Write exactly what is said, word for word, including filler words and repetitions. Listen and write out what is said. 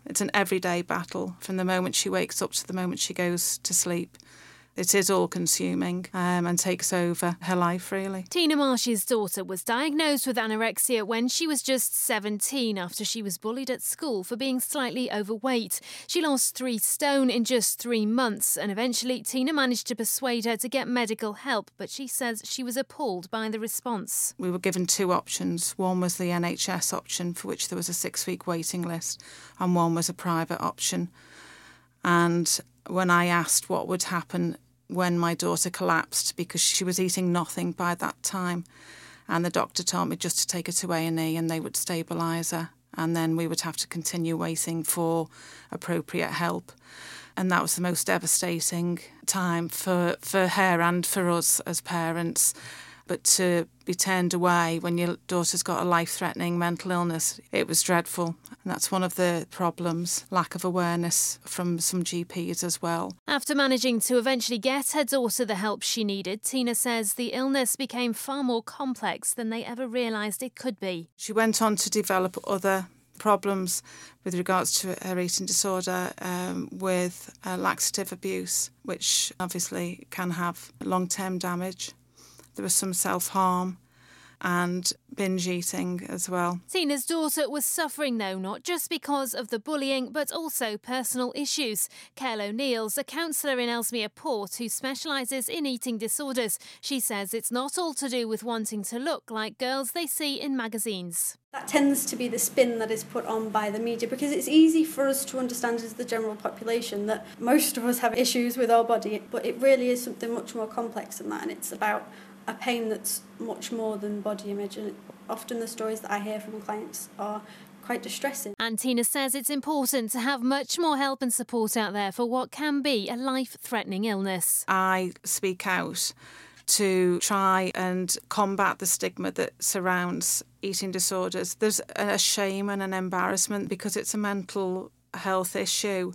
It's an everyday battle from the moment she wakes up to the moment she goes to sleep. It is all-consuming um, and takes over her life, really. Tina Marsh's daughter was diagnosed with anorexia when she was just seventeen after she was bullied at school for being slightly overweight. She lost three stone in just three months and eventually Tina managed to persuade her to get medical help, but she says she was appalled by the response. We were given two options. One was the N H S option, for which there was a six-week waiting list, and one was a private option. And when I asked what would happen when my daughter collapsed, because she was eating nothing by that time, and the doctor told me just to take her to A and E and they would stabilise her, and then we would have to continue waiting for appropriate help. And that was the most devastating time for, for her and for us as parents. But to be turned away when your daughter's got a life-threatening mental illness, it was dreadful. And that's one of the problems, lack of awareness from some G Ps as well. After managing to eventually get her daughter the help she needed, Tina says the illness became far more complex than they ever realised it could be. She went on to develop other problems with regards to her eating disorder, um, with uh, laxative abuse, which obviously can have long-term damage. There was some self-harm and binge eating as well. Tina's daughter was suffering, though, not just because of the bullying, but also personal issues. Cael O'Neill's a counsellor in Ellesmere Port who specialises in eating disorders. She says it's not all to do with wanting to look like girls they see in magazines. That tends to be the spin that is put on by the media, because it's easy for us to understand as the general population that most of us have issues with our body, but it really is something much more complex than that, and it's about a pain that's much more than body image, and often the stories that I hear from clients are quite distressing. And Tina says it's important to have much more help and support out there for what can be a life-threatening illness. I speak out to try and combat the stigma that surrounds eating disorders. There's a shame and an embarrassment because it's a mental health issue.